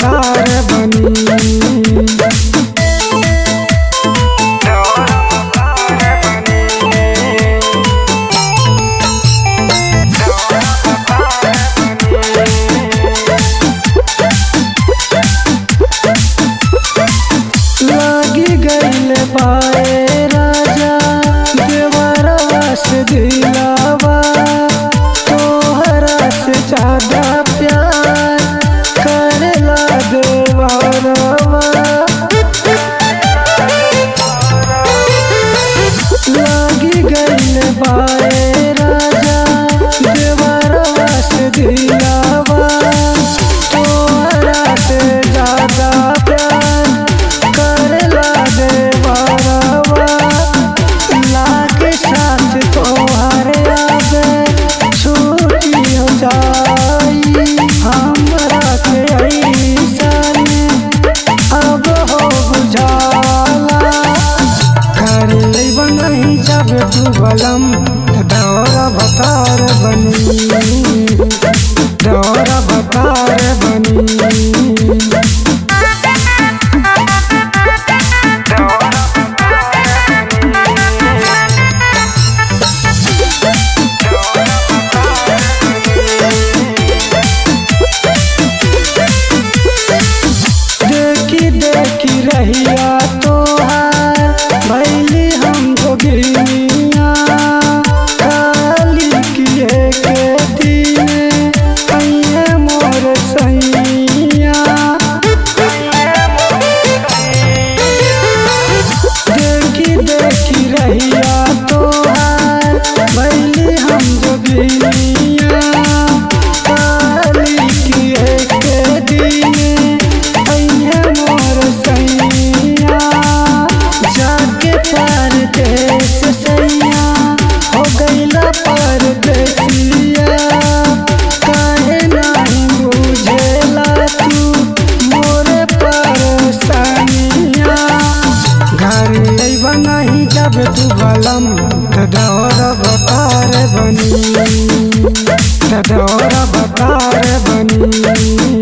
बतार बनी। लागी गईल पाए राजा देवरवा से दिलावा, तोहरा से ज्यादा प्यार करेला देवरवा। लागी गईल पाए राजा देवरवा से दिलावा, तोहरा से ज्यादा प्यार करेला देवरवा। लागे साथ तोहरे आगे छुट्टी हो जाई, हमरा के ऐसन अब हो बुझाला। करे बनही जब तू बलम दौरा बतार बनी, दौरा बतार बनी। देखी रहिया तोहार भैली हम जोगिनिया, काली किए के दिन कहिए मोर सैया। देखी रहिया तोहार भैली हम जोगिनिया, काली किए के दिन जाके परदेस सैया हो गईला परदेसिया। काहे नहीं बुझेला तू मोरे परेशानिया। घर अइबा नहीं जब तू बलम दौरा बतार बनी, दौरा बतार बनी।